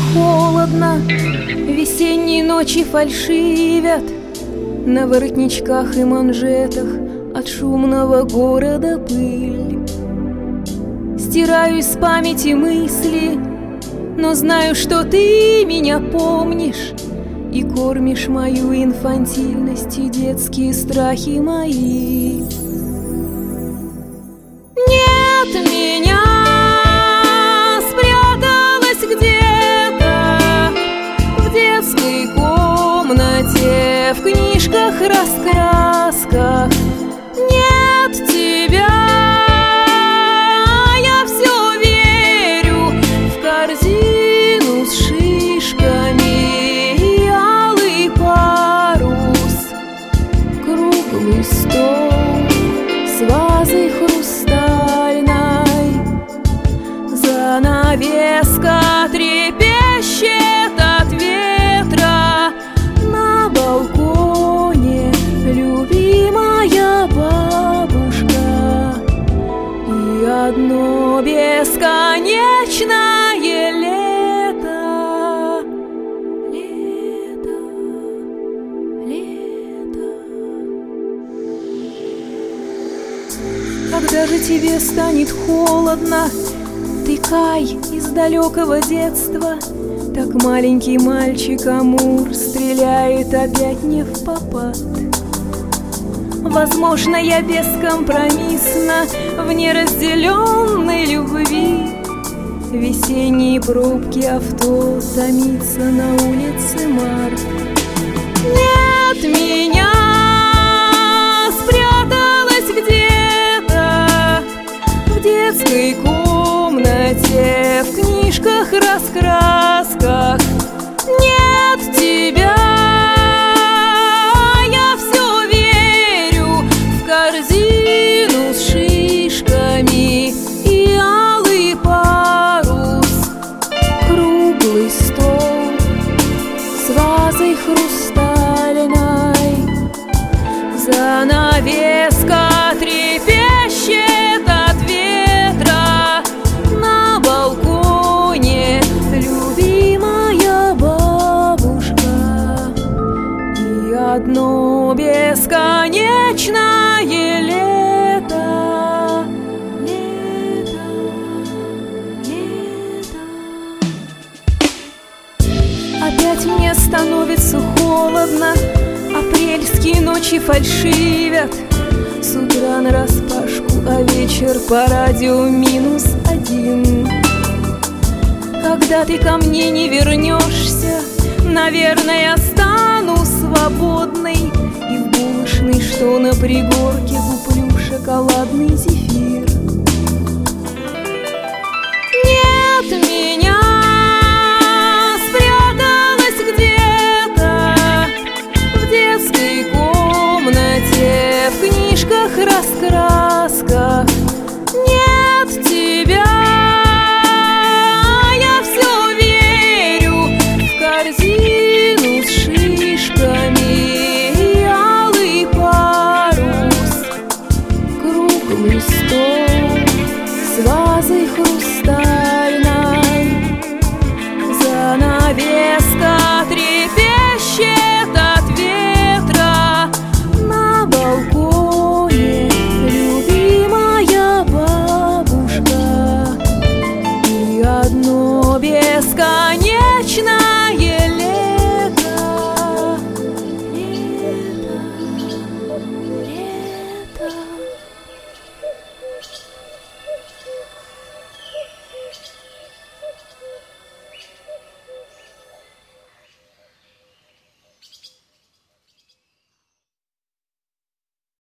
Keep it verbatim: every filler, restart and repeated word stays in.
холодно, весенние ночи фальшивят на воротничках и манжетах от шумного города пыль. Стираю из памяти мысли, но знаю, что ты меня помнишь и кормишь мою инфантильность и детские страхи мои. Нет меня, спряталась где-то в детской комнате, в книжках-раскрасках. Нет тебя, я все верю в корзину с шишками и алый парус, круглый стол с вазой хрустальной, занавеска трепещет от ветра на балконе, любимая бабушка, и одно бесконечное лето, лето, лето. Когда же тебе станет холодно, ты, Кай, из далекого детства, так маленький мальчик Амур стреляет опять не впопад. Возможно, я бескомпромиссна в неразделенной любви. Весенние пробки авто томится на улице Март. Нет меня, спряталась где-то в детской комнате, в книжках-раскрасках. Нет тебя, я все верю в корзину с шишками и алый парус, круглый стол с вазой хрустальной, занавеска трепещет от ветра на балконе, любимая бабушка, и одно бесконечное лето, лето, лето. Опять мне становится холодно, апрельские ночи фальшивят. С утра нараспашку, а вечер по радио минус один. Когда ты ко мне не вернешься, наверное, стану свободной и в булочной, что на пригорке, куплю шоколадный зефир.